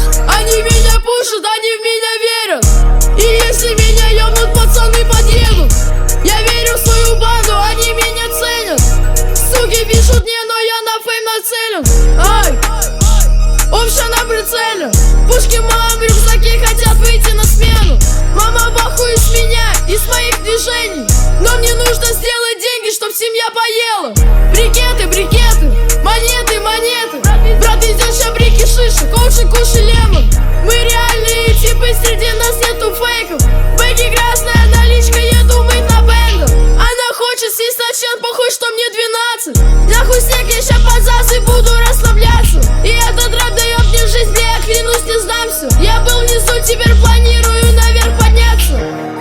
Они меня пушат, они в меня верят. И если меня ёбнут, пацаны подъедут. Я верю в свою банду, они меня ценят. Суки пишут мне, но я на фейм нацелен. Ай, общая на прицеле. Пушки в моем рюкзаке хотят выйти на смену. Мама в ахуе с меня и с моих движений. Но мне нужно сделать деньги, чтоб семья поела. Брикеты, брикеты, монеты, монеты. Брат, идет ща брики шиши, коучи, кушай лемон. Мы реальные типы, среди нас нету фейков. Бэги красная наличка, еду мыть на бэнгах. Она хочет сесть на член, похуй, что мне 12. Нахуй снег, я ща под заз и буду расслабляться. И этот рэп дает мне жизнь, бля, я клянусь, не сдамся. Я был внизу, теперь планирую наверх подняться.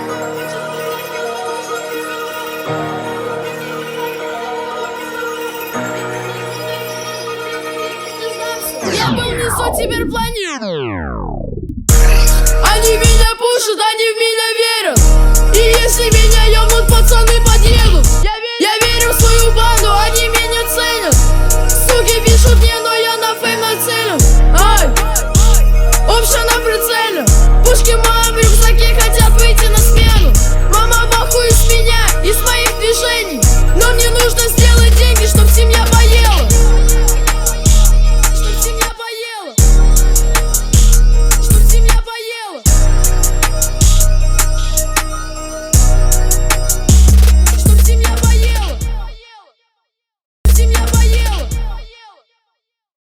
Я был внизу, теперь планирую. Они меня пушат, они в меня верят. И если меня ёбнут, пацаны подъедут. Я верю в свою банду, они